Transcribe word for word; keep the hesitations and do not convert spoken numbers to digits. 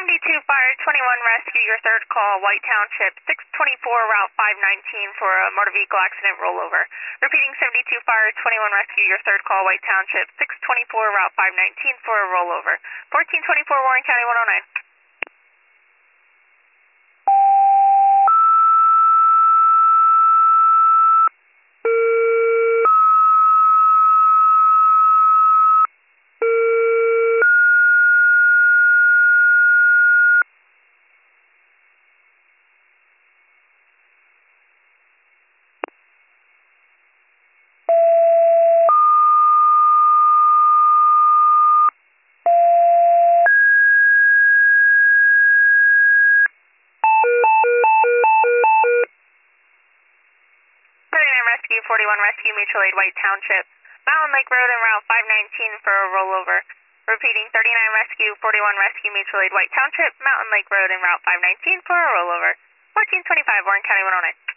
seventy-two Fire twenty-one Rescue, your third call, White Township, six twenty-four Route five nineteen for a motor vehicle accident rollover. Repeating seventy-two Fire twenty-one Rescue, your third call, White Township, six twenty-four Route five nineteen for a rollover. fourteen twenty-four Warren County one oh nine. Rescue, forty-one Rescue, Mutual Aid, White Township, Mountain Lake Road and Route five nineteen for a rollover. Repeating thirty-nine Rescue, forty-one Rescue, Mutual Aid, White Township, Mountain Lake Road and Route five nineteen for a rollover. fourteen twenty-five, Warren County one oh nine.